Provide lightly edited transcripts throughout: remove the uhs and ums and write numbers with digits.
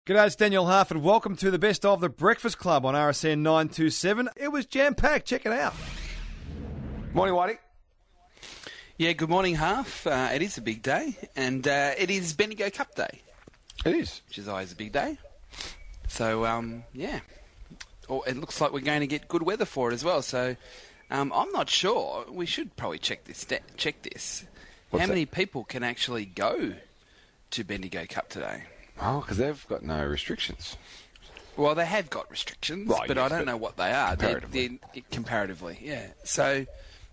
G'day, it's Daniel Harford. Welcome to the best of the Breakfast Club on RSN 927. It was jam-packed. Check it out. Morning, Whitey. Yeah, good morning, Half. It is a big day, and it is Bendigo Cup Day. It is. Which is always a big day. So, yeah. It looks like we're going to get good weather for it as well, so I'm not sure. We should probably check this. How many people can actually go to Bendigo Cup today? Oh, because they've got no restrictions. Well, they have got restrictions, Right, but yes, I don't know what they are. Comparatively. Comparatively, yeah. So,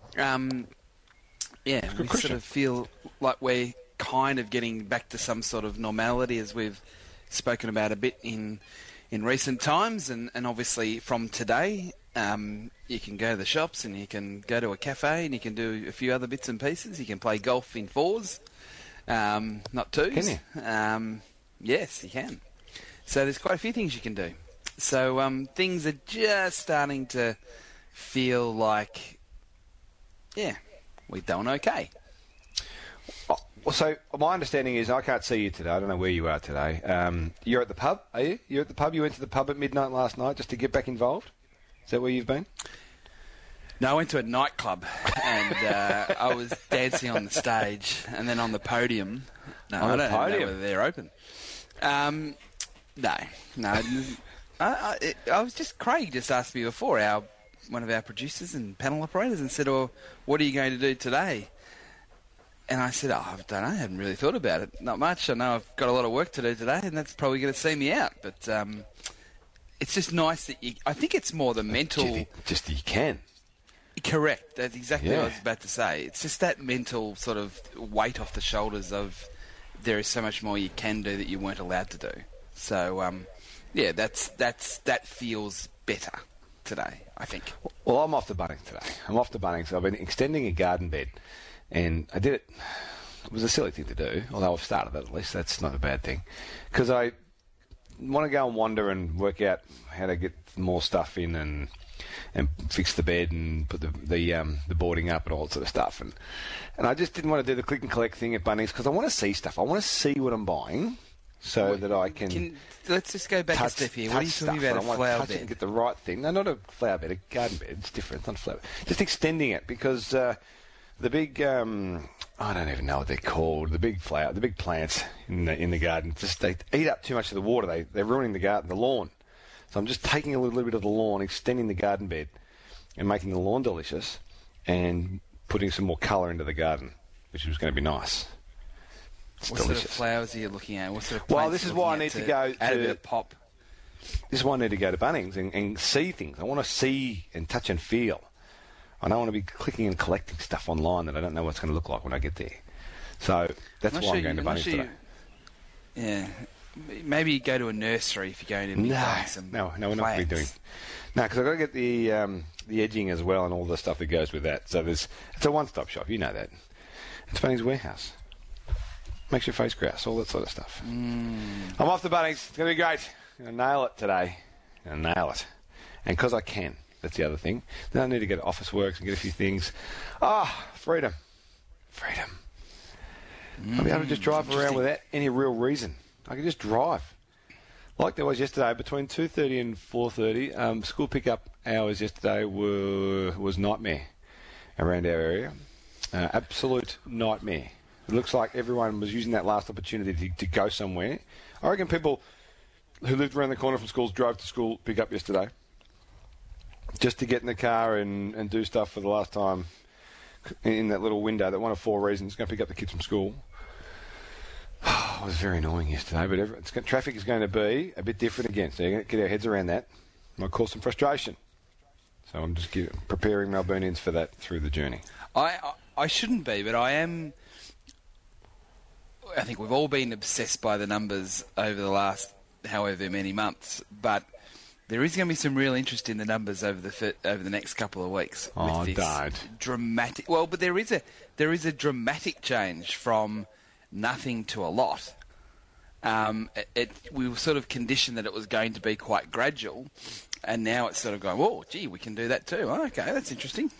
yeah, we question. sort of feel like we're kind of getting back to some sort of normality, as we've spoken about a bit in recent times, and obviously from today, you can go to the shops and you can go to a cafe and you can do a few other bits and pieces. You can play golf in fours, not twos. Can you? Yes, you can. So there's quite a few things you can do. So things are just starting to feel like, yeah, we're doing okay. Well, so my understanding is, I can't see you today. I don't know where you are today. You're at the pub, are you? You're at the pub? You went to the pub at midnight last night just to get back involved? Is that where you've been? No, I went to a nightclub and I was dancing on the stage and then on the podium. No, On I the don't know podium? whether they're open. No. I was just, Craig just asked me before, one of our producers and panel operators, and said, "Oh, what are you going to do today?" And I said, I don't know, I hadn't really thought about it. Not much. I know I've got a lot of work to do today, and that's probably going to see me out. But it's just nice that I think it's more the mental... Just that you can. Correct. That's exactly what I Yeah. was about to say. It's just that mental sort of weight off the shoulders of there is so much more you can do that you weren't allowed to do. So, yeah, that feels better today, I think. Well, I'm off to Bunnings today. So I've been extending a garden bed, and I did it. It was a silly thing to do, although I've started it at least. That's not a bad thing, because I want to go and wander and work out how to get more stuff in and fix the bed and put the boarding up and all that sort of stuff. And I just didn't want to do the click and collect thing at Bunnings because I want to see stuff. I want to see what I'm buying so that I can let's just go back a step here. What are you talking about, a flower touch it bed? and get the right thing. No, not a flower bed, a garden bed. It's different. It's not a flower bed. Just extending it because the big, I don't even know what they're called, the big plants in the garden, just they eat up too much of the water. They're ruining the garden, the lawn. So I'm just taking a little bit of the lawn, extending the garden bed, and making the lawn delicious, and putting some more colour into the garden, which was going to be nice. It's What delicious. sort of flowers are you looking at? What sort of Well, plants this are is you why I looking need at to go add a to- bit of pop. This is why I need to go to Bunnings and see things. I want to see and touch and feel. I don't want to be clicking and collecting stuff online that I don't know what's going to look like when I get there. So that's why I'm going to Bunnings today. Yeah. Maybe you go to a nursery if you're going to be buying some No, we're not going to be doing. No, because I've got to get the edging as well and all the stuff that goes with that. So it's a one-stop shop. You know that. It's Bunnings Warehouse. Makes your face grouse, all that sort of stuff. I'm off to Bunnings. It's going to be great. I'm going to nail it today. I'm going to nail it. And because I can, that's the other thing. Then I need to go to Officeworks and get a few things. Freedom. I'll be able to just drive around without any real reason. I can just drive. Like there was yesterday, between 2:30 and 4:30, school pickup hours yesterday was nightmare around our area. Absolute nightmare. It looks like everyone was using that last opportunity to go somewhere. I reckon people who lived around the corner from schools drove to school pickup yesterday just to get in the car and do stuff for the last time in that little window, that one of 4 reasons, going to pick up the kids from school. It was very annoying yesterday, but traffic is going to be a bit different again, so you're going to get our heads around that. Might cause some frustration. So I'm just preparing Melbournians for that through the journey. I shouldn't be, but I am. I think we've all been obsessed by the numbers over the last however many months, but there is going to be some real interest in the numbers over the next couple of weeks. Oh, with this don't. dramatic. Well, but there is a dramatic change from nothing to a lot. We were sort of conditioned that it was going to be quite gradual, and now it's sort of going, oh, gee, we can do that too. Oh, okay, that's interesting.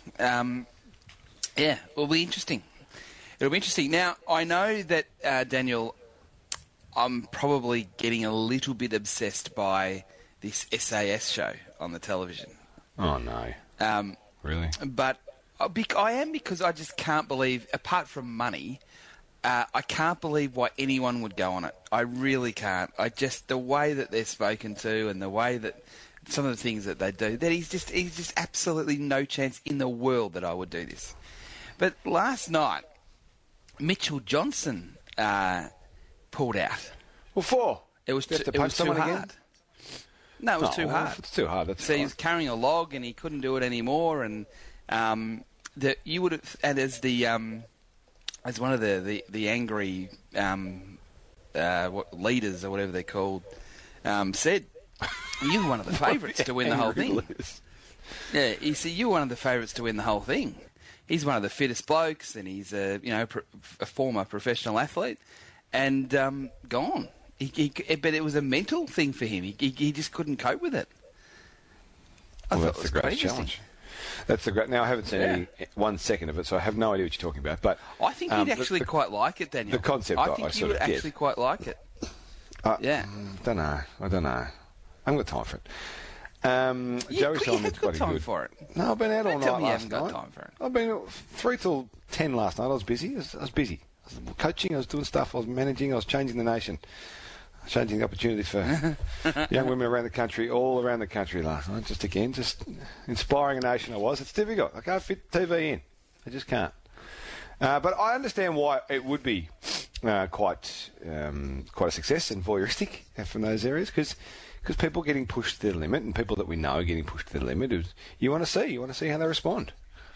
Yeah, it'll be interesting. It'll be interesting. Now, I know that, Daniel, I'm probably getting a little bit obsessed by this SAS show on the television. Oh, no. Really? But I am, because I just can't believe, apart from money, I can't believe why anyone would go on it. I really can't. The way that they're spoken to and the way that some of the things that they do, that he's just absolutely no chance in the world that I would do this. But last night, Mitchell Johnson pulled out. What for? It was too someone hard. again? No, it was too hard. It's too hard. That's So he fine. was carrying a log and he couldn't do it anymore. And that you would have, and as one of the angry leaders or whatever they're called said, you were one of the favourites to win the whole thing. Yeah, you see, you were one of the favourites to win the whole thing. He's one of the fittest blokes, and he's a former professional athlete, and gone. But it was a mental thing for him. He just couldn't cope with it. That's the great challenge. That's the great. Now I haven't seen any 1 second of it, so I have no idea what you're talking about. But I think you'd actually quite like it, Daniel. The concept, I think you would actually quite like it. Yeah. I don't know. I haven't got time for it. Joey Solomon's got bloody time good. for it. No, I've been out all Don't tell night me you last haven't got night. time for it. I've been 3 till 10 last night. I was busy. I was busy. I was coaching. I was doing stuff. I was managing. I was changing the nation. Changing the opportunities for young women around the country, all around the country last night. Just inspiring a nation I was. It's difficult. I can't fit TV in. I just can't. But I understand why it would be quite a success and voyeuristic from those areas, because people getting pushed to their limit, and people that we know getting pushed to their limit, you want to see how they respond.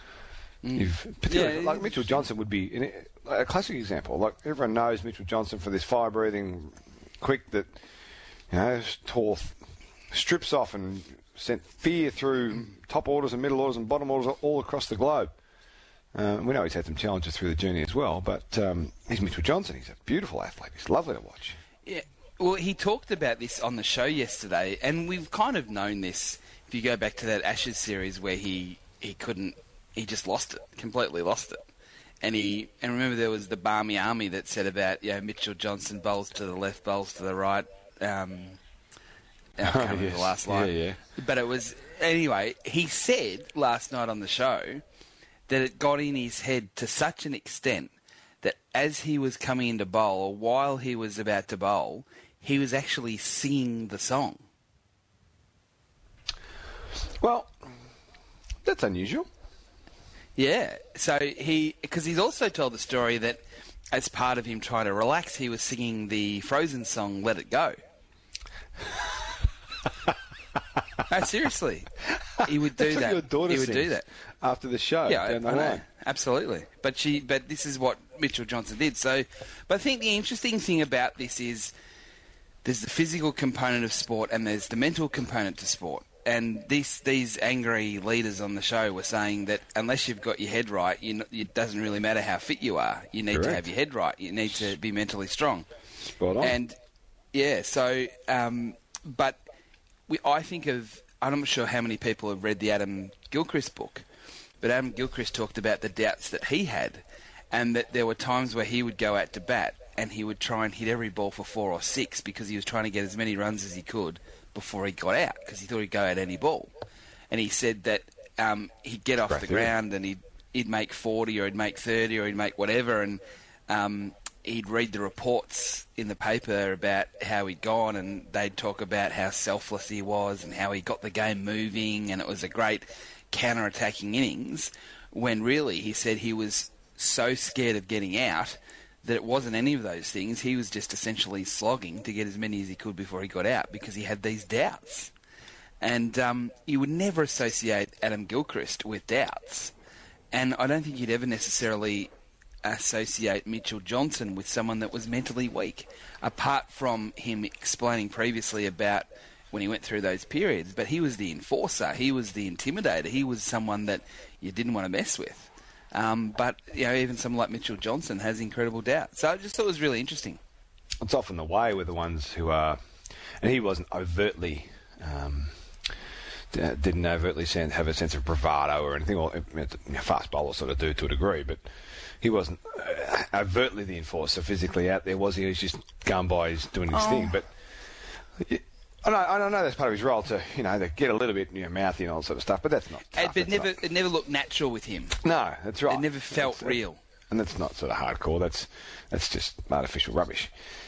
Like Mitchell Johnson would be a classic example. Like, everyone knows Mitchell Johnson for this fire-breathing quick that tore strips off and sent fear through top orders and middle orders and bottom orders all across the globe. We know he's had some challenges through the journey as well, but he's Mitchell Johnson. He's a beautiful athlete. He's lovely to watch. Yeah. Well, he talked about this on the show yesterday, and we've kind of known this. If you go back to that Ashes series where he just lost it, completely lost it. And remember there was the Barmy Army that said about, Mitchell Johnson bowls to the left, bowls to the right. I can't remember the last line. Yeah. But it was, anyway, he said last night on the show that it got in his head to such an extent that as he was coming into bowl, or while he was about to bowl, he was actually singing the song. Well, that's unusual. Yeah, so because he's also told the story that as part of him trying to relax, he was singing the Frozen song "Let It Go." No, seriously, he would do That's that. what your daughter He would do sings that after the show. Yeah, down the I know, line. absolutely. But this is what Mitchell Johnson did. So, but I think the interesting thing about this is there's the physical component of sport and there's the mental component to sport. And these angry leaders on the show were saying that unless you've got your head right, it doesn't really matter how fit you are. You need to have your head right. You need to be mentally strong. Spot on. And yeah, so but I think of, I'm not sure how many people have read the Adam Gilchrist book, but Adam Gilchrist talked about the doubts that he had, and that there were times where he would go out to bat and he would try and hit every ball for 4 or 6 because he was trying to get as many runs as he could before he got out, because he thought he'd go at any ball. And he said that he'd get off the ground and he'd make 40 or he'd make 30 or he'd make whatever, and he'd read the reports in the paper about how he'd gone, and they'd talk about how selfless he was and how he got the game moving and it was a great counter-attacking innings, when really he said he was so scared of getting out that it wasn't any of those things. He was just essentially slogging to get as many as he could before he got out because he had these doubts. And you would never associate Adam Gilchrist with doubts. And I don't think you'd ever necessarily associate Mitchell Johnson with someone that was mentally weak, apart from him explaining previously about when he went through those periods. But he was the enforcer. He was the intimidator. He was someone that you didn't want to mess with. But even someone like Mitchell Johnson has incredible doubt. So I just thought it was really interesting. It's often the way with the ones who are, and he wasn't overtly, didn't overtly have a sense of bravado or anything. Well, fast bowlers sort of do to a degree, but he wasn't overtly the enforcer physically out there, was he? He was just going by, he's doing his thing. But I know that's part of his role to, to get a little bit in your mouth and all that sort of stuff, but that's not tough. It never looked natural with him. No, that's right. It never felt real. And that's not sort of hardcore. That's just artificial rubbish.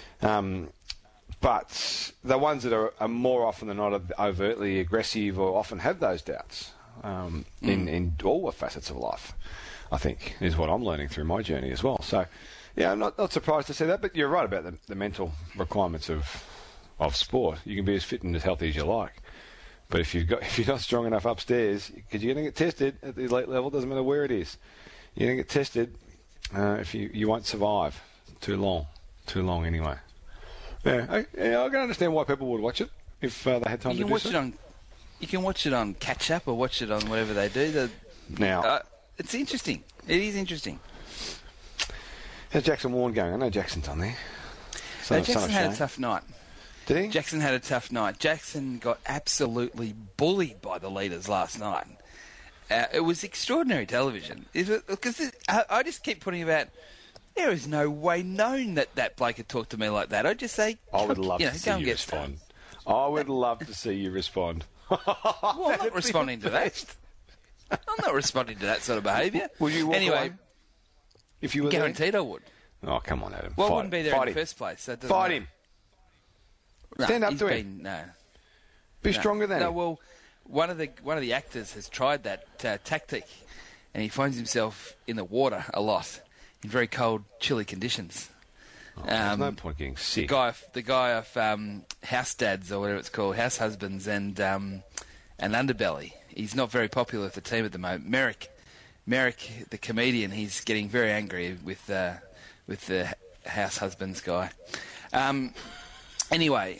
But the ones that are more often than not overtly aggressive or often have those doubts in all facets of life, I think, is what I'm learning through my journey as well. So, yeah, I'm not surprised to see that, but you're right about the mental requirements of sport. You can be as fit and as healthy as you like. But if you're not strong enough upstairs, because you're going to get tested at the elite level, doesn't matter where it is. You're going to get tested if you won't survive too long anyway. Yeah, I can understand why people would watch it if they had time to do so. You can watch it on catch up or watch it on whatever they do. Now, it's interesting. It is interesting. How's Jackson Warren going? I know Jackson's on there. Jackson had a tough night. Did he? Jackson had a tough night. Jackson got absolutely bullied by the leaders last night. It was extraordinary television. Because I just keep putting about, there is no way known that bloke had talked to me like that. I'd just say, I would love to see you respond. I would love to see you respond. Well, I'm not responding to that. I'm not responding to that sort of behaviour. Would you walk away if you were guaranteed there? I would. Oh, come on, Adam. Well, I wouldn't be there in the first place. So Fight him. Stand up to him. No. Be stronger than him. No, well, one of the actors has tried that tactic, and he finds himself in the water a lot in very cold, chilly conditions. There's no point getting sick. The guy of House Dads or whatever it's called, House Husbands and Underbelly. He's not very popular with the team at the moment. Merrick, the comedian, he's getting very angry with the House Husbands guy. Anyway,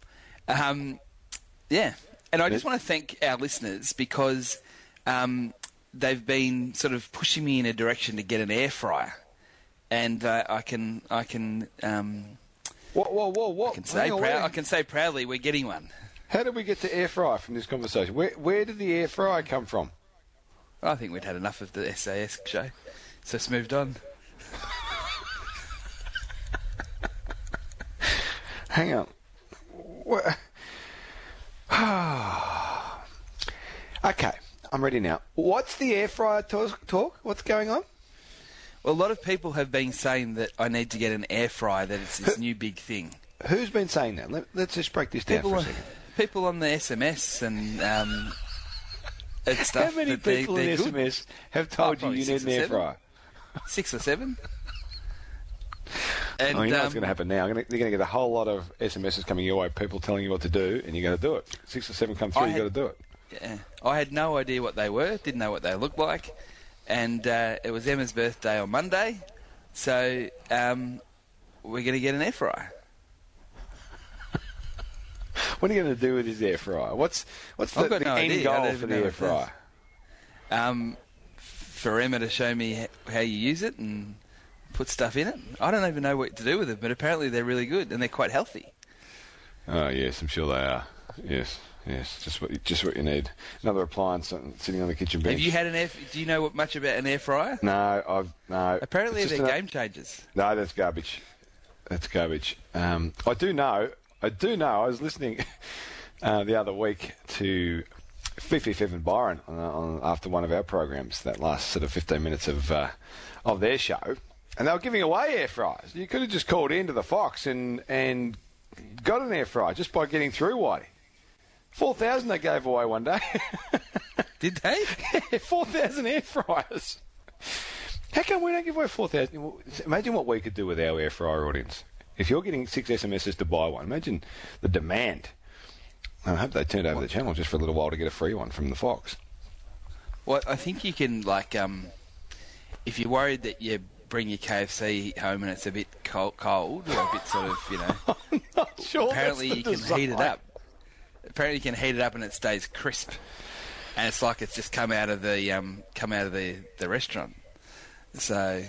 yeah. And I just want to thank our listeners because they've been sort of pushing me in a direction to get an air fryer. And I can Whoa! I can say proudly we're getting one. How did we get to air fryer from this conversation? Where did the air fryer come from? I think we'd had enough of the SAS show, so it's moved on. Hang on. Okay, I'm ready now. What's the air fryer talk? What's going on? Well, a lot of people have been saying that I need to get an air fryer, that it's this new big thing. Who's been saying that? Let's just break this down for a second. People on the SMS and stuff. How many people on the SMS have told you need an air fryer? 6 or 7. And, you know what's going to happen now? They're going to get a whole lot of SMSs coming your way, people telling you what to do, and you're going to do it. 6 or 7 come through, you've got to do it. Yeah, I had no idea what they were, didn't know what they looked like, and it was Emma's birthday on Monday, so we're going to get an air fryer. What are you going to do with his air fryer? What's the end goal for the air fryer? For Emma to show me how you use it and put stuff in it. I don't even know what to do with it, but apparently they're really good and they're quite healthy. Oh yes, I'm sure they are. Yes, just what you need. Another appliance sitting on the kitchen bench. Have you had an air? Do you know much about an air fryer? No. Apparently they're game changers. No, that's garbage. That's garbage. I do know. I was listening the other week to Fifi and Byron after one of our programs, that last sort of 15 minutes of their show, and they were giving away air fryers. You could have just called into the Fox and got an air fryer just by getting through, Whitey. 4,000 they gave away one day. Did they? Yeah, 4,000 air fryers. How come we don't give away 4,000? Imagine what we could do with our air fryer audience. If you're getting 6 SMSs to buy one, imagine the demand. I hope they turned over the channel just for a little while to get a free one from the Fox. Well, I think you can, like, if you're worried that you bring your KFC home and it's a bit cold or a bit sort of, I'm not sure. Apparently you can heat it up. Apparently you can heat it up and it stays crisp, and it's like it's just come out of the restaurant. So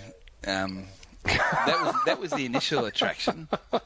that was the initial attraction.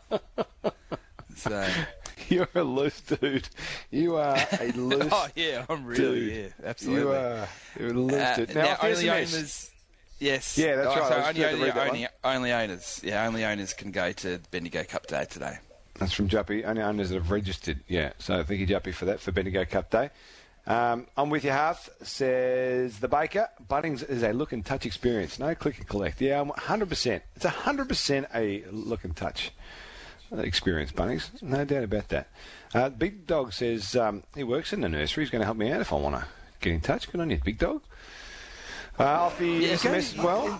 So you're a loose dude. You are a loose. Oh yeah, I'm really dude. absolutely. You're a loose dude. Now only owners. Yes. Yeah, that's right. So I was just about to read that only owners. Yeah, only owners can go to Bendigo Cup Day today. That's from Juppie. Only owners that have registered. Yeah, so thank you, Juppie, for that, for Bendigo Cup Day. I'm with you, Half, says the Baker. Bunnings is a look and touch experience. No click and collect. Yeah, I'm 100%. It's 100% a look and touch experience, Bunnings. No doubt about that. Big Dog says he works in the nursery. He's going to help me out if I want to get in touch. Good on you, Big Dog. Off the SMS as well.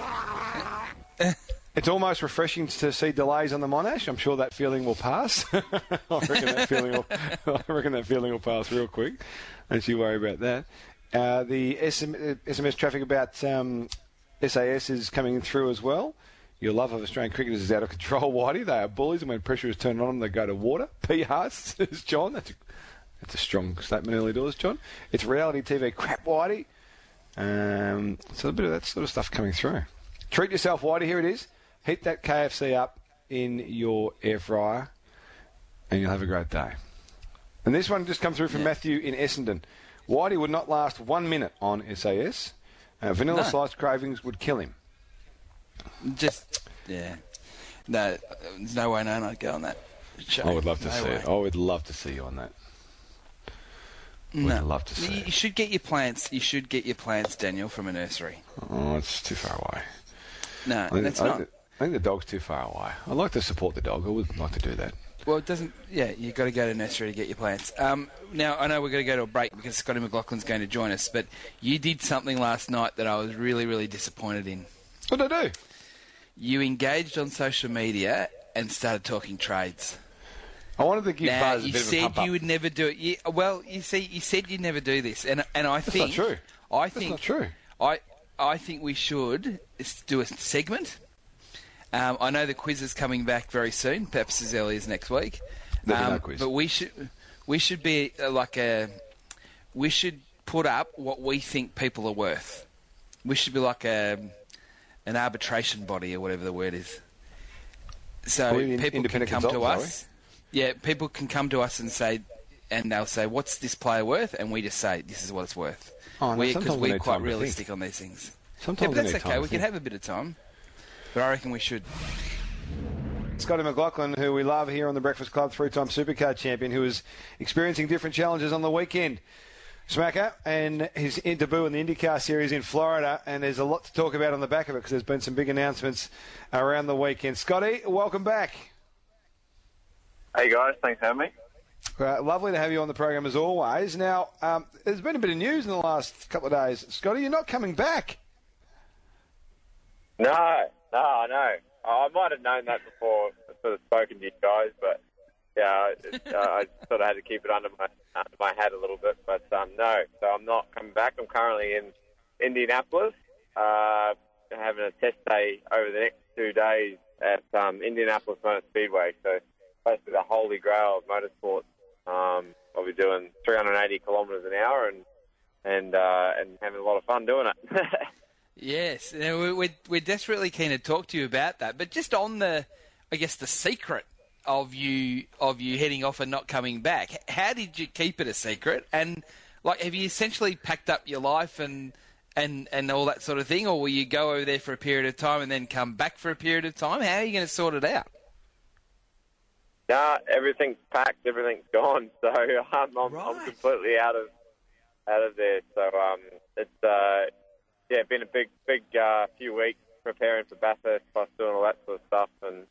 It's almost refreshing to see delays on the Monash. I'm sure that feeling will pass. I reckon that feeling will pass real quick. Don't you worry about that. The SMS traffic about SAS is coming through as well. Your love of Australian cricketers is out of control, Whitey. They are bullies, and when pressure is turned on them, they go to water. P. Hart says John. That's a strong statement early doors, John. It's reality TV crap, Whitey. So a bit of that sort of stuff coming through. Treat yourself, Whitey. Here it is. Heat that KFC up in your air fryer, and you'll have a great day. And this one just come through from Matthew in Essendon. Whitey would not last 1 minute on SAS. Vanilla sliced cravings would kill him. No, there's no way I'd go on that show. I would love to see it. I would love to see you on that. Would love to see it. You should get your plants. You should get your plants, Daniel, from a nursery. Oh, it's too far away. No, that's not. I think the dog's too far away. I'd like to support the dog. I would like to do that. Well, it doesn't... Yeah, you've got to go to nursery to get your plants. Now, I know we're going to go to a break because Scotty McLaughlin's going to join us, but you did something last night that I was really, really disappointed in. What did I do? You engaged on social media and started talking trades. I wanted to give Buzz a bit of a pump up. You said you would never do it. You said you'd never do this, and I think... That's not true. That's not true. I think we should do a segment. I know the quiz is coming back very soon, perhaps as early as next week. No quiz. But we should be we should put up what we think people are worth. We should be like an arbitration body or whatever the word is. So people can come to us. Yeah, people can come to us and say, and they'll say, "What's this player worth?" And we just say, "This is what it's worth." Because we're quite realistic on these things. Sometimes but that's okay. We can have a bit of time. But I reckon we should. Scotty McLaughlin, who we love here on the Breakfast Club, three-time Supercar champion, who is experiencing different challenges on the weekend. Smacker, and his debut in the IndyCar Series in Florida, and there's a lot to talk about on the back of it because there's been some big announcements around the weekend. Scotty, welcome back. Hey guys, thanks for having me. Lovely to have you on the program as always. Now, there's been a bit of news in the last couple of days. Scotty, you're not coming back. No, I know. I might have known that before I sort of spoken to you guys, but yeah, I sort of had to keep it under my hat a little bit. But no, so I'm not coming back. I'm currently in Indianapolis, having a test day over the next 2 days at Indianapolis Motor Speedway. So basically the holy grail of motorsports. I'll be doing 380 kilometres an hour and having a lot of fun doing it. Yes, we're desperately keen to talk to you about that. But just on the secret of you heading off and not coming back, how did you keep it a secret? And have you essentially packed up your life and all that sort of thing, or will you go over there for a period of time and then come back for a period of time? How are you going to sort it out? Nah, everything's packed, everything's gone. So I'm completely out of there. So it's been a big few weeks preparing for Bathurst, plus doing all that sort of stuff, and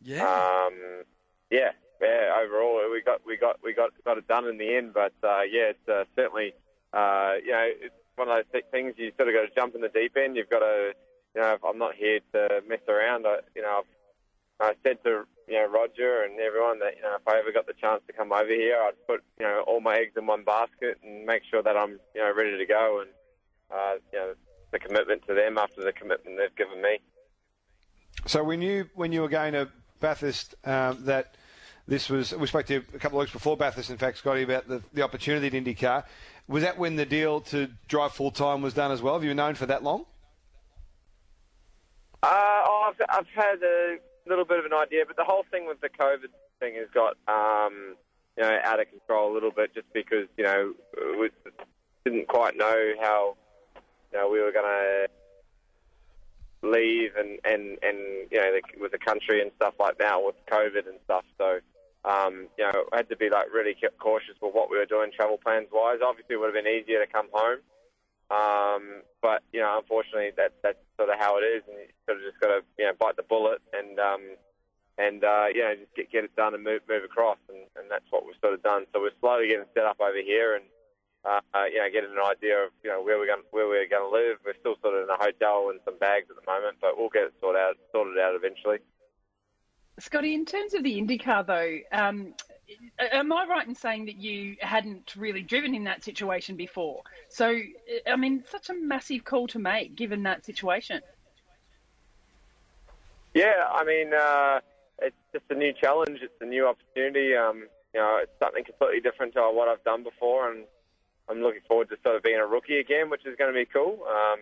overall we got it done in the end. But it's certainly it's one of those things you sort of got to jump in the deep end. You've got to I'm not here to mess around. I said to Roger and everyone that if I ever got the chance to come over here, I'd put all my eggs in one basket and make sure that I'm ready to go, and the commitment to them after the commitment they've given me. So we knew when you were going to Bathurst that this was. We spoke to you a couple of weeks before Bathurst, in fact, Scotty, about the opportunity at IndyCar. Was that when the deal to drive full time was done as well? Have you known for that long? I've had a little bit of an idea, but the whole thing with the COVID thing has got out of control a little bit, just because we didn't quite know how we were going to leave and with the country and stuff like that with COVID and stuff. So, I had to be really cautious with what we were doing travel plans wise. Obviously, it would have been easier to come home. But unfortunately, that's sort of how it is, and you sort of just got to bite the bullet and just get it done and move across, and that's what we've sort of done. So we're slowly getting set up over here, and getting an idea of where we're going to live. We're still sort of in a hotel and some bags at the moment, but we'll get it sorted out eventually. Scotty, in terms of the IndyCar though, am I right in saying that you hadn't really driven in that situation before? So, I mean, such a massive call to make given that situation. Yeah, I mean, it's just a new challenge. It's a new opportunity. It's something completely different to what I've done before, and I'm looking forward to sort of being a rookie again, which is going to be cool.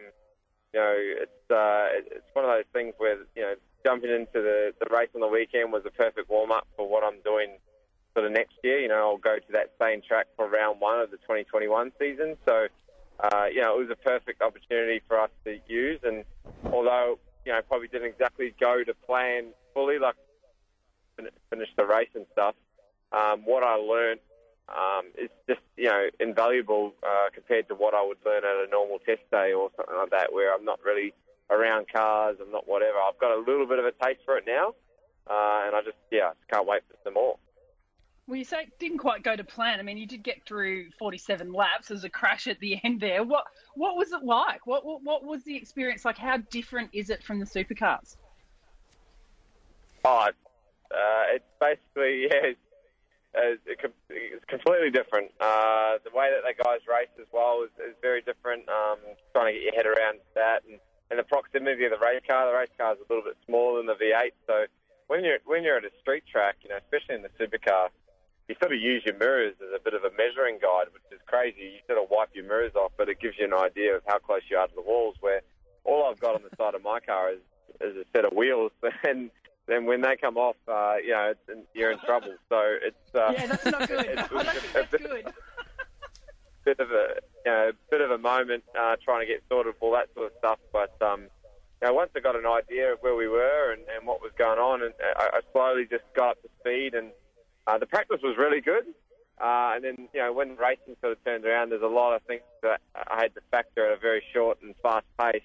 It's one of those things where, jumping into the race on the weekend was a perfect warm-up for what I'm doing sort of next year. I'll go to that same track for round one of the 2021 season. So, it was a perfect opportunity for us to use. And although, probably didn't exactly go to plan fully, like finish the race and stuff, what I learned is just, invaluable compared to what I would learn at a normal test day or something like that, where I'm not really around cars, I'm not whatever. I've got a little bit of a taste for it now, and I just can't wait for some more. Well, you say it didn't quite go to plan. I mean, you did get through 47 laps. There's a crash at the end there. What was it like? What was the experience like? How different is it from the supercars? Oh, it's basically, it's completely different. The way that the guys race as well is very different. Trying to get your head around that and the proximity of the race car. The race car is a little bit smaller than the V8, so when you're at a street track, especially in the supercar, you sort of use your mirrors as a bit of a measuring guide, which is crazy. You sort of wipe your mirrors off, but it gives you an idea of how close you are to the walls, where all I've got on the side of my car is a set of wheels, and then when they come off, you're in trouble. So it's that's not good. I don't think that's good. Bit of a moment trying to get sorted for all that sort of stuff. But once I got an idea of where we were and what was going on, and I slowly just got up to speed, and the practice was really good. And then when racing sort of turned around, there's a lot of things that I had to factor at a very short and fast pace.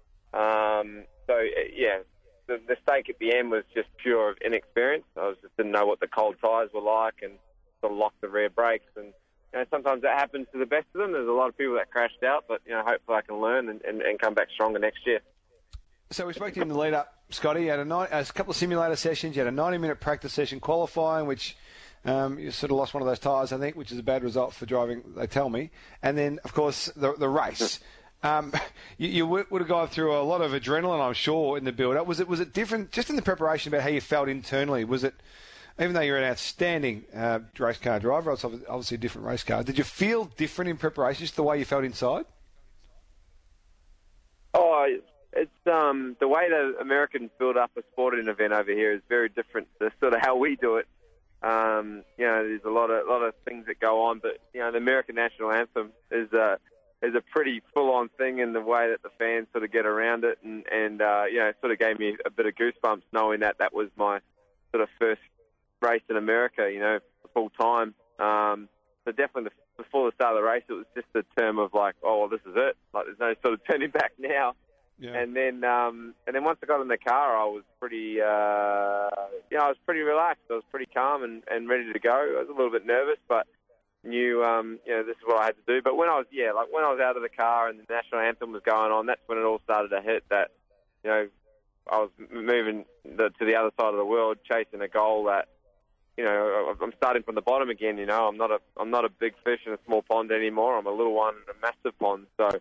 The mistake at the end was just pure of inexperience. I just didn't know what the cold tyres were like and sort of locked the rear brakes. And sometimes that happens to the best of them. There's a lot of people that crashed out, but hopefully I can learn and come back stronger next year. So we spoke to you in the lead-up, Scotty. You had a couple of simulator sessions. You had a 90-minute practice session qualifying, which you sort of lost one of those tyres, I think, which is a bad result for driving, they tell me. And then, of course, the race. You would have gone through a lot of adrenaline, I'm sure, in the build-up. Was it different, just in the preparation, about how you felt internally? Was it, even though you're an outstanding race car driver, it's obviously a different race car, did you feel different in preparation, just the way you felt inside? Oh, it's the way that Americans build up a sporting event over here is very different to sort of how we do it. There's a lot of things that go on, but the American national anthem is a pretty full-on thing in the way that the fans sort of get around it, and it sort of gave me a bit of goosebumps knowing that was my sort of first race in America, full time. So definitely before the start of the race, it was just a term of like, oh, well, this is it. Like, there's no sort of turning back now. Yeah. And then once I got in the car, I was pretty, relaxed. I was pretty calm and ready to go. I was a little bit nervous, but knew, this is what I had to do. But when I was out of the car and the national anthem was going on, that's when it all started to hit. That, I was moving to the other side of the world, chasing a goal that, I'm starting from the bottom again. I'm not a big fish in a small pond anymore. I'm a little one in a massive pond. So.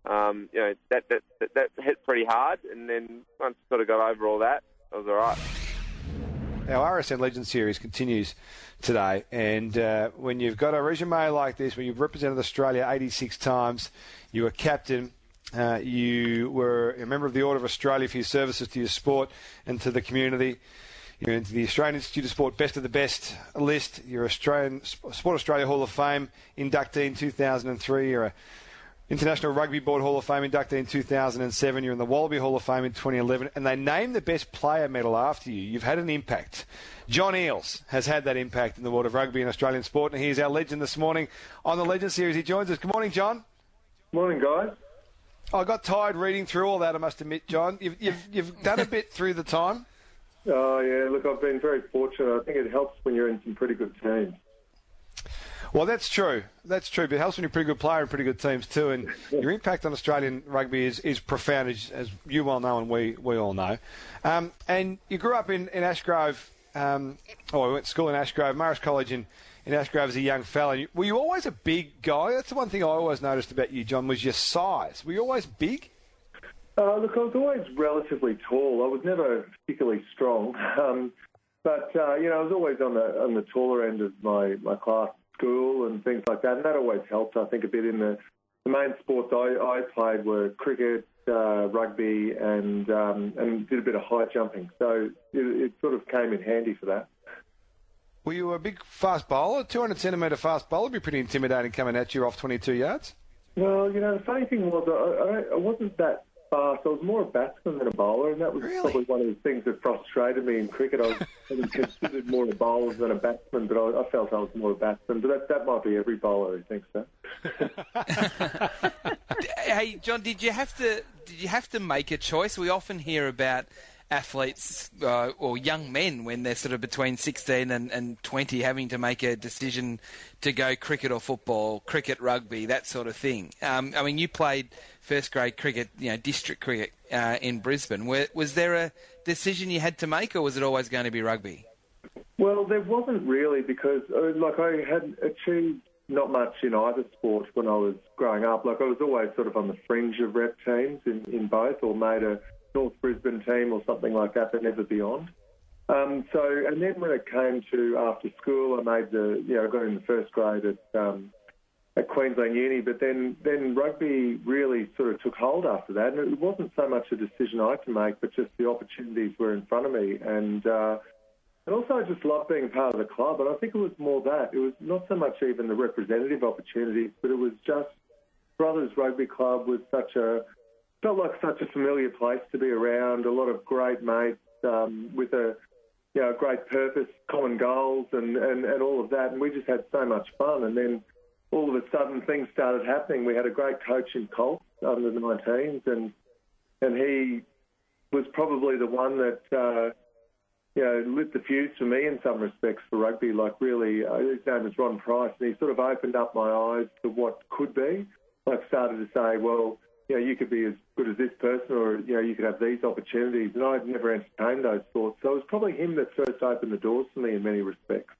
That hit pretty hard, and then once I sort of got over all that, it was all right. Our RSN Legends series continues today, and when you've got a resume like this, when you've represented Australia 86 times, you were captain, you were a member of the Order of Australia for your services to your sport and to the community. You're into the Australian Institute of Sport Best of the Best list. You're Australian Sport Australia Hall of Fame inductee in 2003. You're a International Rugby Board Hall of Fame inductee in 2007. You're in the Wallaby Hall of Fame in 2011. And they named the Best Player medal after you. You've had an impact. John Eales has had that impact in the world of rugby and Australian sport. And here's our legend this morning on the Legend Series. He joins us. Good morning, John. Morning, guys. I got tired reading through all that, I must admit, John. You've done a bit through the time. Oh, yeah. Look, I've been very fortunate. I think it helps when you're in some pretty good teams. Well, that's true. That's true. But it helps when you're a pretty good player and pretty good teams too. And your impact on Australian rugby is profound, as you well know and we all know. And you grew up in Ashgrove, we went to school in Ashgrove, Marist College in Ashgrove as a young fella. Were you always a big guy? That's the one thing I always noticed about you, John, was your size. Were you always big? Look, I was always relatively tall. I was never particularly strong. But I was always on the taller end of my class. School and things like that, and that always helped, I think, a bit in the main sports I played were cricket, rugby, and did a bit of high jumping. So it sort of came in handy for that. Were you a big fast bowler? 200-centimetre fast bowler would be pretty intimidating coming at you off 22 yards. Well, the funny thing was I wasn't that fast. I was more a batsman than a bowler, and that was probably one of the things that frustrated me in cricket. I was considered more a bowler than a batsman, but I felt I was more a batsman. But that might be every bowler who thinks so. Hey, John, did you have to make a choice? We often hear about athletes or young men when they're sort of between 16 and 20 having to make a decision to go cricket or football, cricket, rugby, that sort of thing. I mean, you played first grade cricket, district cricket in Brisbane. Was there a decision you had to make, or was it always going to be rugby? Well, there wasn't really, because I had achieved not much in either sport when I was growing up. I was always sort of on the fringe of rep teams in both, or made a North Brisbane team or something like that, but never beyond. And then when it came to after school, I made got in the first grade at Queensland Uni, but then rugby really sort of took hold after that, and it wasn't so much a decision I had to make, but just the opportunities were in front of me, and also I just loved being part of the club, and I think it was more that. It was not so much even the representative opportunities, but it was just Brothers Rugby Club was felt like such a familiar place to be around, a lot of great mates with a great purpose, common goals and all of that. And we just had so much fun. And then all of a sudden things started happening. We had a great coach in Colt under the 19s, and he was probably the one that, lit the fuse for me in some respects for rugby. His name was Ron Price, and he sort of opened up my eyes to what could be. Started to say, well, you could be as good as this person, or, you could have these opportunities. And I'd never entertained those thoughts. So it was probably him that first opened the doors for me in many respects.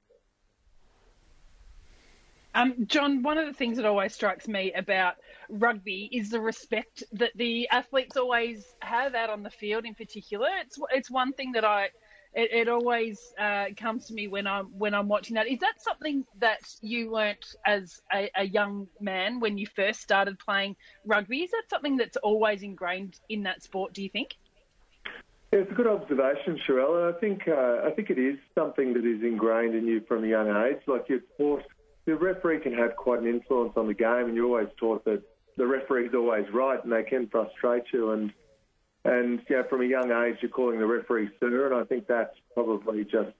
John, one of the things that always strikes me about rugby is the respect that the athletes always have out on the field in particular. It's one thing that it always comes to me when I'm watching that. Is that something that you learnt as a young man when you first started playing rugby? Is that something that's always ingrained in that sport, do you think? Yeah, it's a good observation, Sherelle. And I think it is something that is ingrained in you from a young age. You're taught, the referee can have quite an influence on the game, and you're always taught that the referee's always right, and they can frustrate you. And from a young age, you're calling the referee sir, and I think that's probably just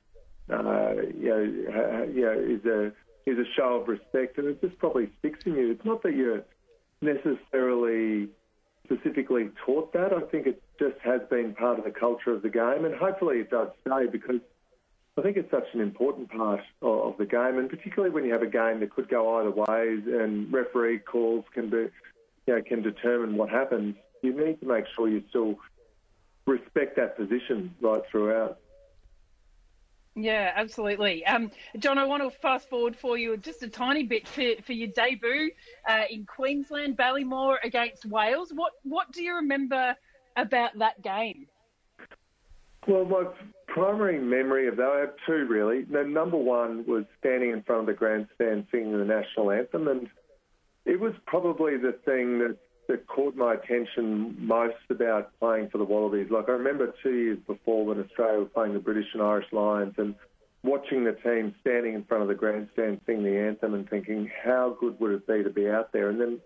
is a show of respect, and it just probably sticks in you. It's not that you're necessarily specifically taught that. I think it just has been part of the culture of the game, and hopefully it does stay, because I think it's such an important part of the game, and particularly when you have a game that could go either ways, and referee calls can determine what happens. You need to make sure you still respect that position right throughout. Yeah, absolutely. John, I want to fast forward for you just a tiny bit for your debut in Queensland, Ballymore against Wales. What do you remember about that game? Well, my primary memory of that, I have two really. Number one was standing in front of the grandstand singing the national anthem, and it was probably the thing that caught my attention most about playing for the Wallabies. I remember 2 years before when Australia were playing the British and Irish Lions, and watching the team standing in front of the grandstand sing the anthem and thinking, how good would it be to be out there? And then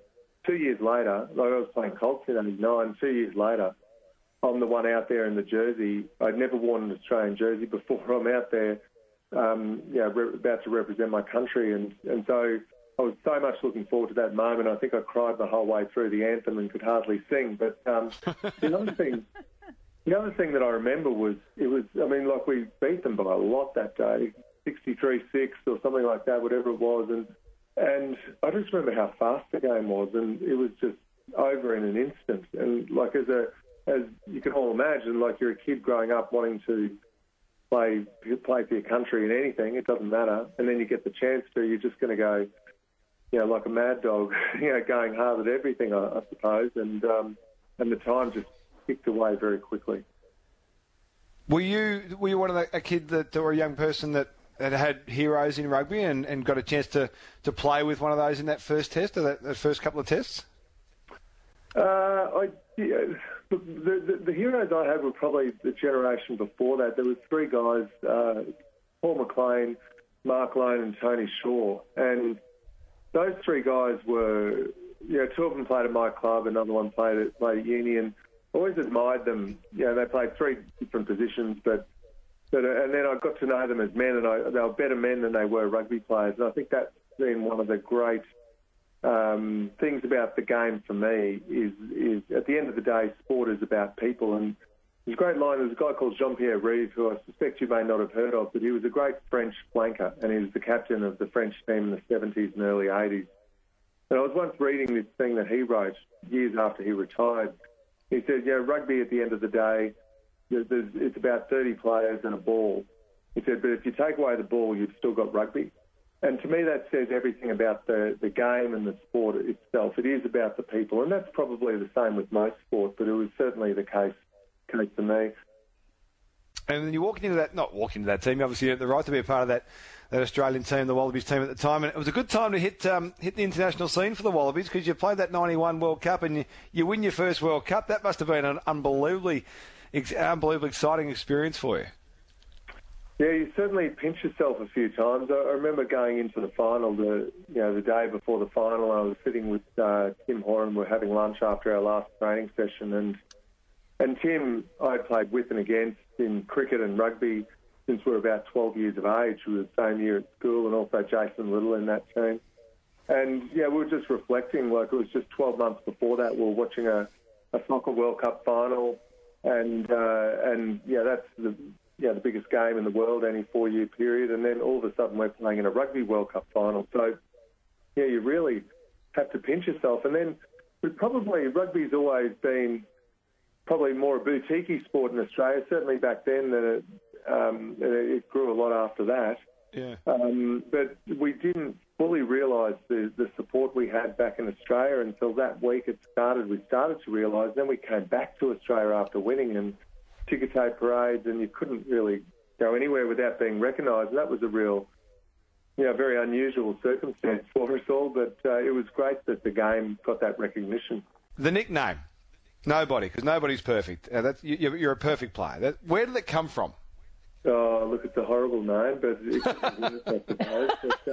2 years later, like I was playing Colts in '89, 2 years later, I'm the one out there in the jersey. I'd never worn an Australian jersey before. I'm out there, about to represent my country. And so I was so much looking forward to that moment. I think I cried the whole way through the anthem and could hardly sing. But the other thing that I remember was, we beat them by a lot that day, 63-6 or something like that, whatever it was. And I just remember how fast the game was, and it was just over in an instant. And like as you can all imagine, like you're a kid growing up wanting to play for your country in anything, it doesn't matter. And then you get the chance to, you're just going to go, like a mad dog, going hard at everything, I suppose. And the time just ticked away very quickly. Were you one of a kid or a young person that had heroes in rugby and got a chance to play with one of those in that first test or that first couple of tests? The heroes I had were probably the generation before that. There was three guys, Paul McLean, Mark Lone and Tony Shaw. And those three guys were, two of them played at my club, another one played at Union. Always admired them. They played three different positions, but and then I got to know them as men, and they were better men than they were rugby players. And I think that's been one of the great things about the game for me is at the end of the day, sport is about people. And there's a great line. There's a guy called Jean-Pierre Rive, who I suspect you may not have heard of, but he was a great French flanker, and he was the captain of the French team in the 70s and early 80s. And I was once reading this thing that he wrote years after he retired. He said, rugby at the end of the day, it's about 30 players and a ball. He said, but if you take away the ball, you've still got rugby. And to me, that says everything about the game and the sport itself. It is about the people. And that's probably the same with most sports, but it was certainly the case for me. And then you walked into that team, obviously you had the right to be a part of that Australian team, the Wallabies team at the time. And it was a good time to hit the international scene for the Wallabies because you played that 91 World Cup and you win your first World Cup. That must have been an unbelievably exciting experience for you. Yeah, you certainly pinch yourself a few times. I remember going into the final, the day before the final, I was sitting with Tim Horan. We're having lunch after our last training session, and Tim I played with and against in cricket and rugby since we were about 12 years of age. We were the same year at school, and also Jason Little in that team. And we were just reflecting, like it was just 12 months before that, we were watching a soccer World Cup final, and that's the biggest game in the world, any 4-year period, and then all of a sudden we're playing in a Rugby World Cup final. So, you really have to pinch yourself. And then rugby's always been probably more a boutique sport in Australia, certainly back then, than it grew a lot after that. Yeah. But we didn't fully realise the support we had back in Australia until that week it started. We started to realise, then we came back to Australia after winning and ticker tape parades, and you couldn't really go anywhere without being recognised. And that was a real, very unusual circumstance for us all, but it was great that the game got that recognition. The nickname, Nobody, because nobody's perfect. You're a perfect player. Where did it come from? Oh, look, it's a horrible name, but it could be worse, I suppose.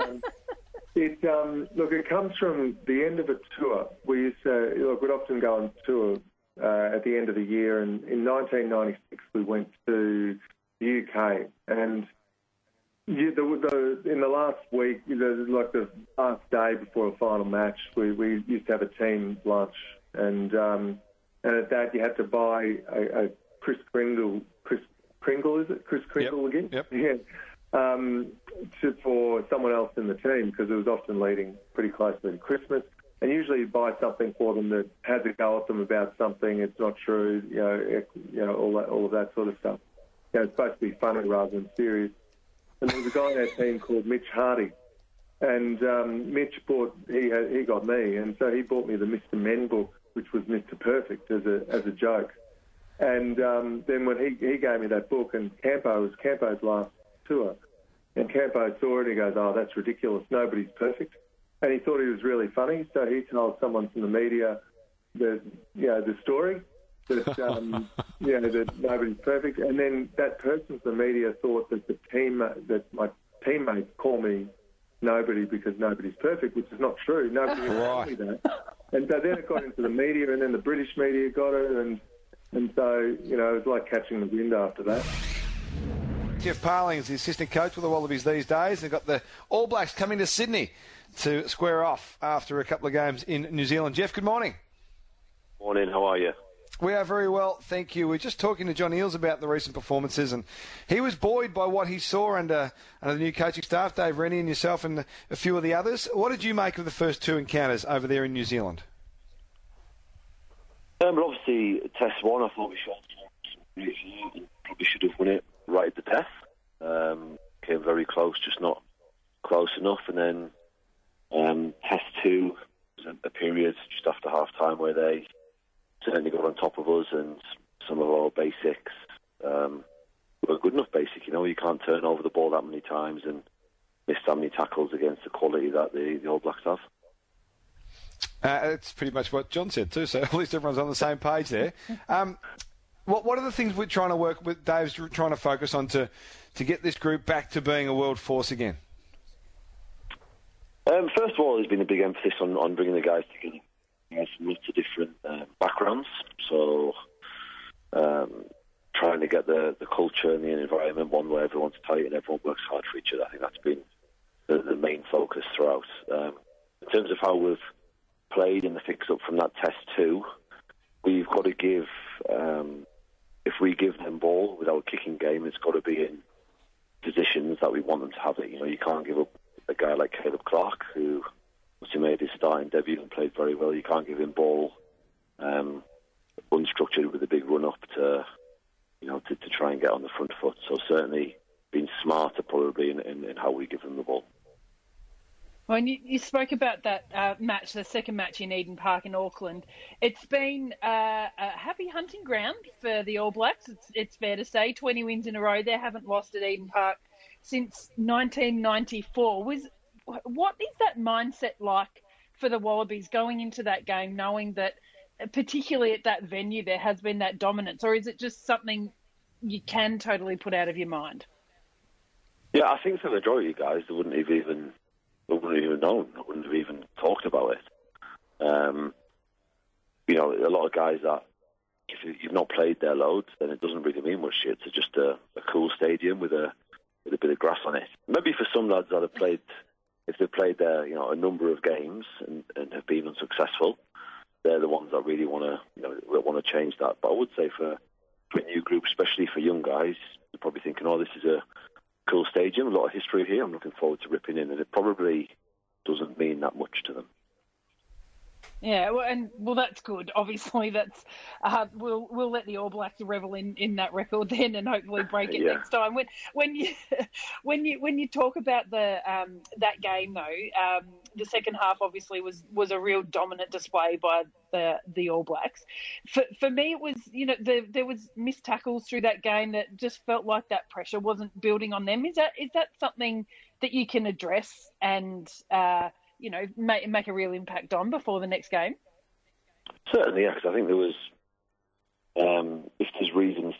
But, it comes from the end of a tour. We used to, we'd often go on tour at the end of the year, and in 1996 we went to the UK, and in the last week, like the last day before a final match, we used to have a team lunch, and at that you had to buy a Chris Kringle, is it? Chris Kringle again? Yep. Yeah. For someone else in the team, because it was often leading pretty closely to Christmas. And usually you buy something for them that has a go at them about something, it's not true, all of that sort of stuff. It's supposed to be funny rather than serious. And there was a guy in our team called Mitch Hardy. And Mitch he got me, and so he bought me the Mr. Men book, which was Mr. Perfect, as a joke. And then when he gave me that book, and it was Campo's last tour, and Campo saw it and he goes, "Oh, that's ridiculous, nobody's perfect." And he thought he was really funny, so he told someone from the media the story that that nobody's perfect. And then that person from the media thought that my teammates call me Nobody because nobody's perfect, which is not true. Nobody told me that. And so then it got into the media, and then the British media got it, and so, you know, it was like catching the wind after that. Jeff Parling is the assistant coach with the Wallabies these days. They've got the All Blacks coming to Sydney to square off after a couple of games in New Zealand. Jeff, good morning. Morning, how are you? We are very well, thank you. We're just talking to John Eales about the recent performances, and he was buoyed by what he saw under the new coaching staff, Dave Rennie and yourself and a few of the others. What did you make of the first two encounters over there in New Zealand? Obviously, Test 1, I thought we showed probably should have won it right at the death. Came very close, just not close enough. And then Test 2 was a period just after half-time where they certainly got on top of us, and some of our basics were good enough, basic. You know, you can't turn over the ball that many times and miss that many tackles against the quality that the All Blacks have. It's pretty much what John said too, so at least everyone's on the same page there. What are the things we're trying to work with, Dave's trying to focus on to get this group back to being a world force again? First of all, there's been a big emphasis on bringing the guys together from lots of different backgrounds. So trying to get the culture and the environment one where everyone's tight and everyone works hard for each other. I think that's been the main focus throughout. In terms of how we've played in the fix-up from that Test 2, we've got to give, if we give them ball with our kicking game, it's got to be in positions that we want them to have it. You know, you can't give up a guy like Caleb Clark, who made his starting debut and played very well. You can't give him ball unstructured with a big run-up to try and get on the front foot. So certainly being smarter probably in how we give them the ball. Well, and you spoke about that match, the second match in Eden Park in Auckland. It's been a happy hunting ground for the All Blacks. It's fair to say 20 wins in a row. They haven't lost at Eden Park since 1994. What is that mindset like for the Wallabies going into that game, knowing that particularly at that venue there has been that dominance, or is it just something you can totally put out of your mind? Yeah, I think for the majority of guys, they wouldn't have even known. I wouldn't have even talked about it. You know, a lot of guys that if you've not played there loads, then it doesn't really mean much. It's just a cool stadium with a bit of grass on it. Maybe for some lads that have played, if they've played there, you know, a number of games and have been unsuccessful, they're the ones that really want to change that. But I would say for a new group, especially for young guys, they're probably thinking, oh, this is a cool stadium, a lot of history here, I'm looking forward to ripping in, and it probably doesn't mean that much to them. Yeah, well, that's good. Obviously, that's we'll let the All Blacks revel in that record then, and hopefully break it next time. When you talk about that game though, the second half obviously was a real dominant display by the All Blacks. For me, it was, you know, there was missed tackles through that game that just felt like that pressure wasn't building on them. Is that something that you can address and make a real impact on before the next game? Certainly, yeah, because I think there was, if there's reasons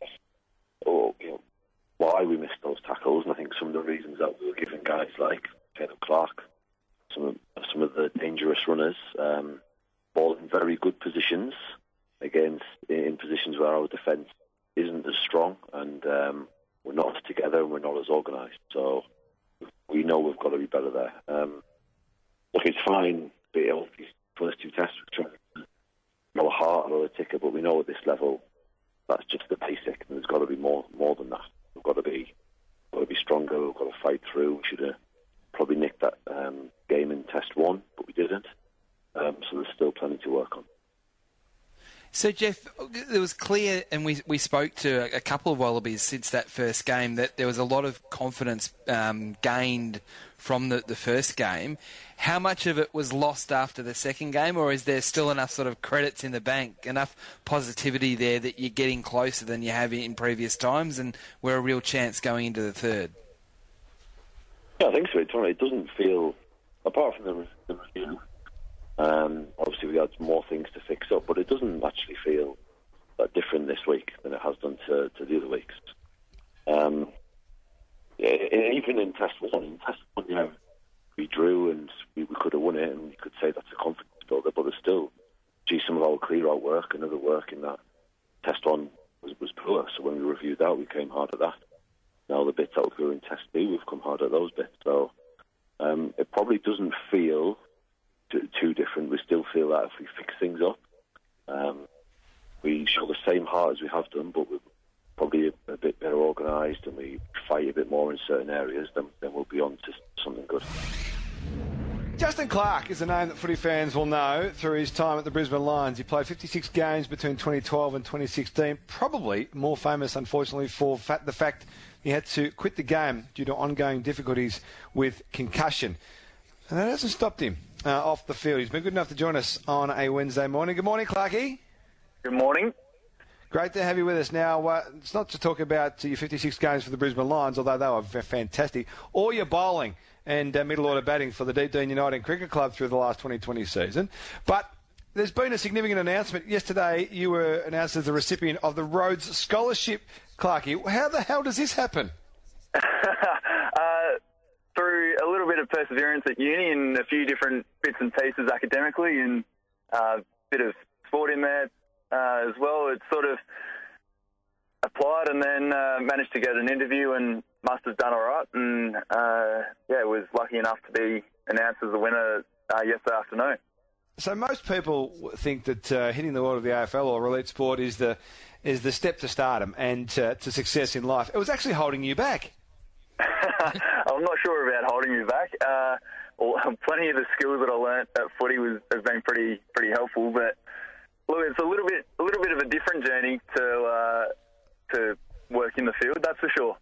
why we missed those tackles, and I think some of the reasons that we were giving guys like Caleb Clark, some of the dangerous runners, ball in very good positions in positions where our defence isn't as strong, and we're not as together and we're not as organised. So we know we've got to be better there. Look, it's fine, these first two tests, we're trying to go hard or a ticker, but we know at this level that's just the basic, and there's got to be more than that. We've got to be stronger, we've got to fight through. We should have probably nicked that game in Test 1, but we didn't. So there's still plenty to work on. So, Jeff, it was clear, and we spoke to a couple of Wallabies since that first game, that there was a lot of confidence gained from the first game. How much of it was lost after the second game, or is there still enough sort of credits in the bank, enough positivity there that you're getting closer than you have in previous times, and we're a real chance going into the third? Yeah, I think so. It doesn't feel, apart from the review, obviously we had more things to fix up, but it doesn't actually feel that different this week than it has done to the other weeks. Even in Test 1, we drew and we could have won it, and you could say that's a confidence builder, but there's still out, we came hard at that. Now the bits that were in Test B, we've come hard at those bits. So it probably doesn't feel too different. We still feel that if we fix things up, we show the same heart as we have done, but we're probably a bit better organised and we fight a bit more in certain areas, then we'll be on to something good. Justin Clark is a name that footy fans will know through his time at the Brisbane Lions. He played 56 games between 2012 and 2016, probably more famous, unfortunately, for the fact he had to quit the game due to ongoing difficulties with concussion. And that hasn't stopped him off the field. He's been good enough to join us on a Wednesday morning. Good morning, Clarkie. Good morning. Great to have you with us. Now, it's not to talk about your 56 games for the Brisbane Lions, although they were fantastic, or your bowling and middle order batting for the Deakin United Cricket Club through the last 2020 season. But there's been a significant announcement. Yesterday, you were announced as the recipient of the Rhodes Scholarship, Clarkie. How the hell does this happen? Through a little bit of perseverance at uni and a few different bits and pieces academically and a bit of sport in there as well, it sort of applied and then managed to get an interview and must have done all right. And, was lucky enough to be announced as the winner yesterday afternoon. So most people think that hitting the world of the AFL or elite sport is the step to stardom and to success in life. It was actually holding you back. I'm not sure about holding me back. Plenty of the skills that I learnt at footy has been pretty helpful. But look, it's a little bit of a different journey to work in the field. That's for sure.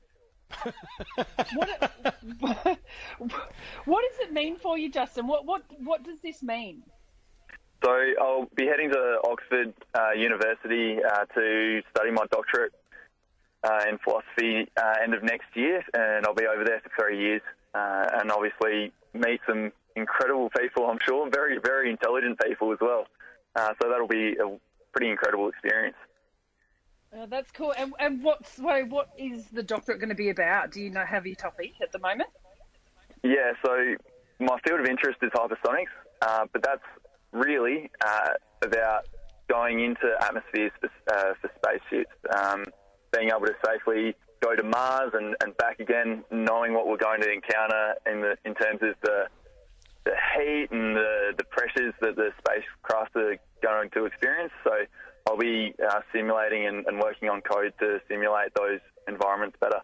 What does it mean for you, Justin? What does this mean? So I'll be heading to Oxford University to study my doctorate in philosophy end of next year, and I'll be over there for 3 years and obviously meet some incredible people, I'm sure, very, very intelligent people as well. So that'll be a pretty incredible experience. That's cool. And what is the doctorate going to be about? Do you have your topic at the moment? Yeah, so my field of interest is hypersonics, but that's really about going into atmospheres for spaceships, being able to safely go to Mars and back again, knowing what we're going to encounter in terms of the heat and the pressures that the spacecraft are going to experience. So I'll be simulating and working on code to simulate those environments better.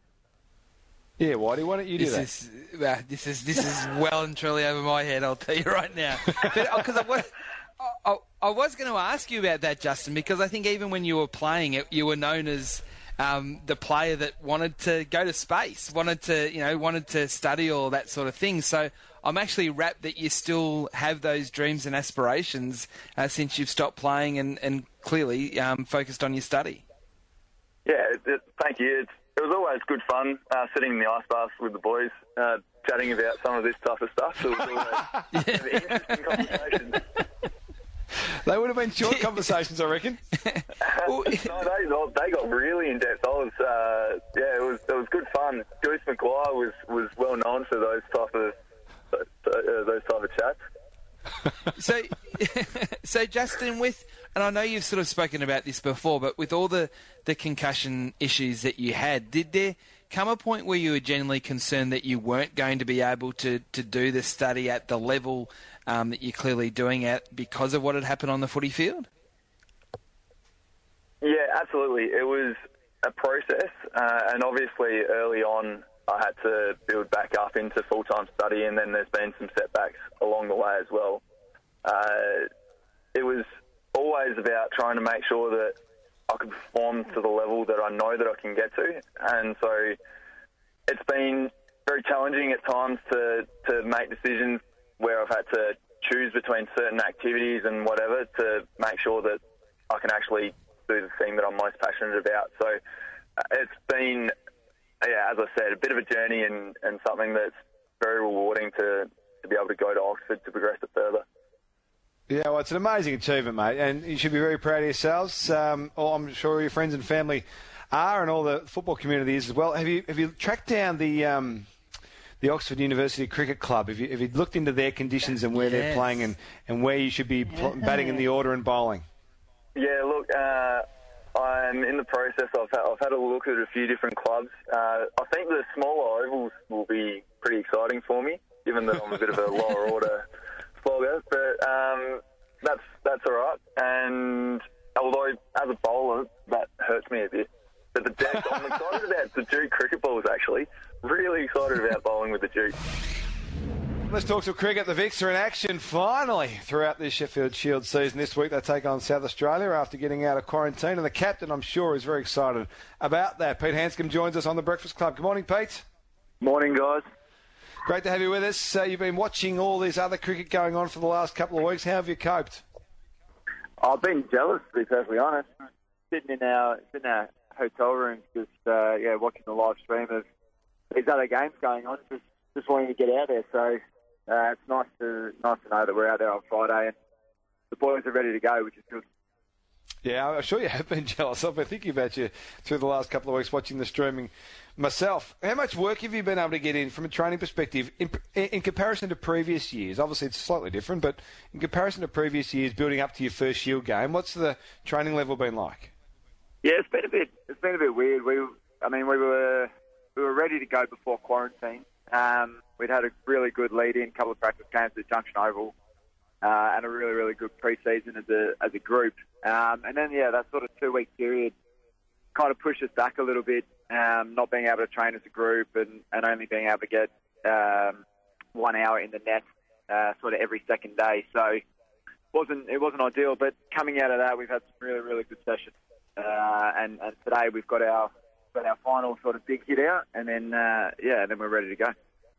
Yeah, Whitey, why don't you do that? This is well and truly over my head, I'll tell you right now. Because I was going to ask you about that, Justin, because I think even when you were playing it, you were known as the player that wanted to go to space, wanted to study all that sort of thing. So I'm actually rapt that you still have those dreams and aspirations since you've stopped playing and clearly focused on your study. Yeah, thank you. It was always good fun sitting in the ice bath with the boys, chatting about some of this type of stuff. So it was always interesting conversations. They would have been short conversations, I reckon. No, they got really in depth. It was good fun. Joyce Maguire was well known for those type of chats. So Justin, and I know you've sort of spoken about this before, but with all the concussion issues that you had, did there come a point where you were genuinely concerned that you weren't going to be able to do the study at the level that you're clearly doing at because of what had happened on the footy field? Yeah, absolutely. It was a process, and obviously early on I had to build back up into full-time study, and then there's been some setbacks along the way as well. It was always about trying to make sure that I could perform to the level that I know that I can get to, and so it's been very challenging at times to make decisions where I've had to choose between certain activities and whatever to make sure that I can actually do the thing that I'm most passionate about. So it's been, as I said, a bit of a journey and something that's very rewarding to be able to go to Oxford to progress it further. Yeah, well, it's an amazing achievement, mate, and you should be very proud of yourselves. I'm sure your friends and family are, and all the football community is as well. Have you tracked down the Oxford University Cricket Club? Have you looked into their conditions and where they're playing and where you should be batting in the order and bowling? Yeah, look, I'm in the process. I've had a look at a few different clubs. I think the smaller ovals will be pretty exciting for me, given that I'm a bit of a lower order flogger. But that's all right. And although as a bowler, that hurts me a bit. But the deck, I'm excited about the Duke cricket balls, actually. Really excited about bowling with the Duke. Let's talk to cricket. The Vicks are in action finally throughout this Sheffield Shield season. This week they take on South Australia after getting out of quarantine, and the captain, I'm sure, is very excited about that. Pete Hanscom joins us on the Breakfast Club. Good morning, Pete. Morning, guys. Great to have you with us. You've been watching all this other cricket going on for the last couple of weeks. How have you coped? I've been jealous, to be perfectly honest. Sitting in our hotel room, just watching the live stream of these other games going on, just wanting to get out there. So it's nice to know that we're out there on Friday and the boys are ready to go, which is good. Yeah, I'm sure you have been jealous. I've been thinking about you through the last couple of weeks watching the streaming myself. How much work have you been able to get in from a training perspective in comparison to previous years? Obviously, it's slightly different, but in comparison to previous years, building up to your first Shield game, what's the training level been like? Yeah, it's been a bit weird. We were ready to go before quarantine. We'd had a really good lead-in, couple of practice games at Junction Oval, and a really, really good pre-season as a group. And then, that sort of 2-week period kind of pushed us back a little bit, not being able to train as a group and only being able to get 1 hour in the net sort of every second day. So it wasn't ideal, but coming out of that, we've had some really, really good sessions. And today we've got our final sort of big hit out, and then then we're ready to go.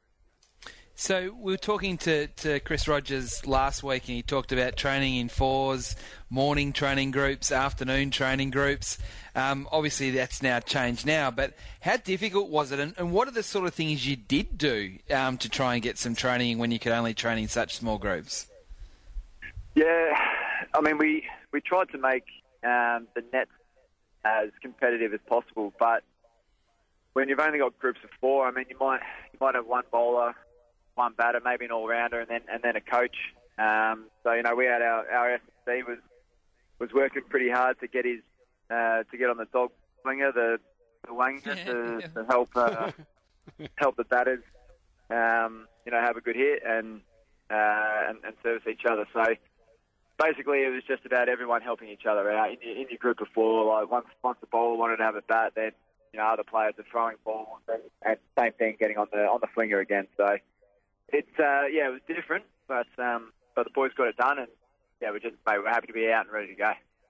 So we were talking to Chris Rogers last week, and he talked about training in fours, morning training groups, afternoon training groups. Obviously, that's now changed now, but how difficult was it, and what are the sort of things you did do to try and get some training when you could only train in such small groups? Yeah, I mean, we tried to make the nets as competitive as possible, but when you've only got groups of four, I mean, you might have one bowler, one batter, maybe an all-rounder, and then a coach. So we had our S&C was working pretty hard to get to get on the dog slinger, the wanger, to help help the batters, have a good hit and service each other. So basically, it was just about everyone helping each other out in your group of four. Like once the bowler wanted to have a bat, then other players are throwing balls, and same thing, getting on the flinger again. So it's it was different, but the boys got it done, and we're happy to be out and ready to go.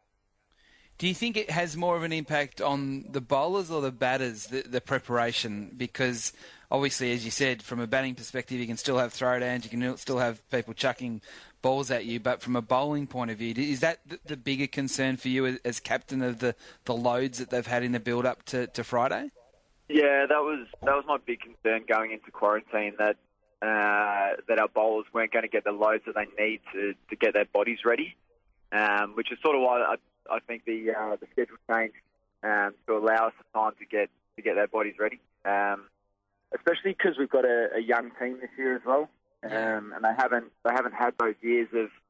Do you think it has more of an impact on the bowlers or the batters, the preparation? Because obviously, as you said, from a batting perspective, you can still have throwdowns, you can still have people chucking balls at you, but from a bowling point of view, is that the bigger concern for you as captain of the loads that they've had in the build-up to Friday? Yeah, that was my big concern going into quarantine, that our bowlers weren't going to get the loads that they need to get their bodies ready, which is sort of why I think the schedule changed to allow us the time to get their bodies ready, especially because we've got a young team this year as well. And they haven't had those years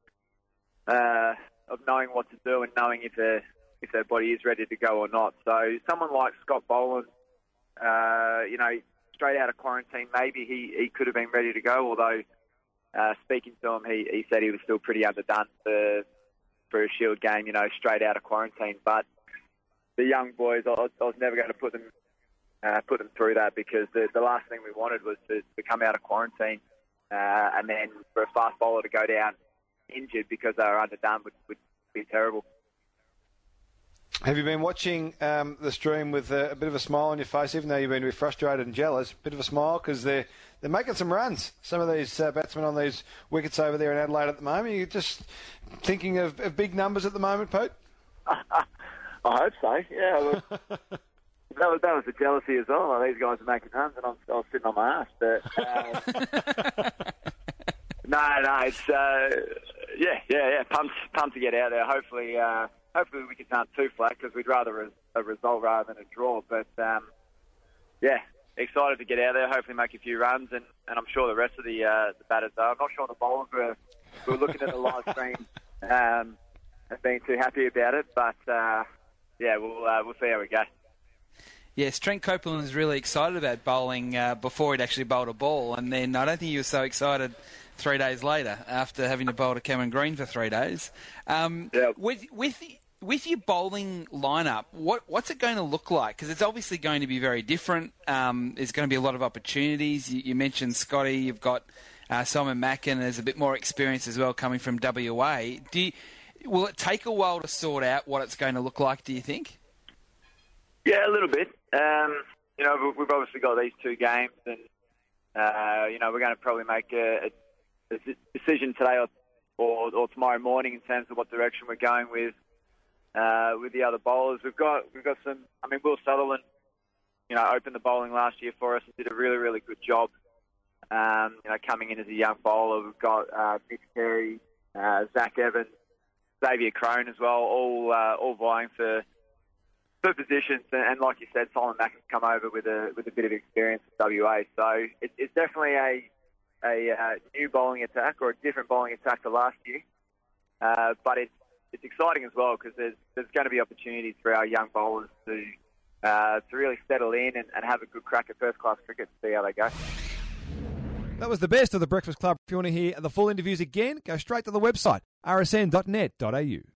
of knowing what to do and knowing if their body is ready to go or not. So someone like Scott Boland, straight out of quarantine, maybe he could have been ready to go. Although speaking to him, he said he was still pretty underdone for a Shield game, straight out of quarantine. But the young boys, I was never going to put them through that, because the last thing we wanted was to come out of quarantine. And then for a fast bowler to go down injured because they were underdone would be terrible. Have you been watching the stream with a bit of a smile on your face, even though you've been a bit frustrated and jealous? A bit of a smile because they're making some runs. Some of these batsmen on these wickets over there in Adelaide at the moment. You're just thinking of big numbers at the moment, Pete? I hope so. Yeah. That was the jealousy as well. These guys are making runs, and I was sitting on my ass. But no, it's pumped to get out there. Hopefully we can't too flat, because we'd rather a result rather than a draw. But excited to get out there. Hopefully make a few runs, and I'm sure the rest of the batters are. I'm not sure the bowlers were looking at the live stream have been too happy about it, but. yeah, we'll see how we go. Yes, Trent Copeland was really excited about bowling before he'd actually bowled a ball, and then I don't think he was so excited 3 days later after having to bowl to Cameron Green for 3 days. With your bowling lineup, what's it going to look like? Because it's obviously going to be very different. There's going to be a lot of opportunities. You mentioned Scotty. You've got Simon Mackin. There's a bit more experience as well coming from WA. Will it take a while to sort out what it's going to look like, do you think? Yeah, a little bit. We've obviously got these 2 games, and we're going to probably make a decision today or tomorrow morning in terms of what direction we're going with the other bowlers. We've got some. I mean, Will Sutherland, opened the bowling last year for us and did a really, really good job. Coming in as a young bowler, we've got Nick Terry, Zach Evans, Xavier Crone as well, all vying for positions. And like you said, Simon Mackin's come over with a bit of experience at WA. So it's definitely a new bowling attack, or a different bowling attack to last year. But it's exciting as well, because there's going to be opportunities for our young bowlers to really settle in and have a good crack at first-class cricket and see how they go. That was the best of the Breakfast Club. If you want to hear the full interviews again, go straight to the website, rsn.net.au.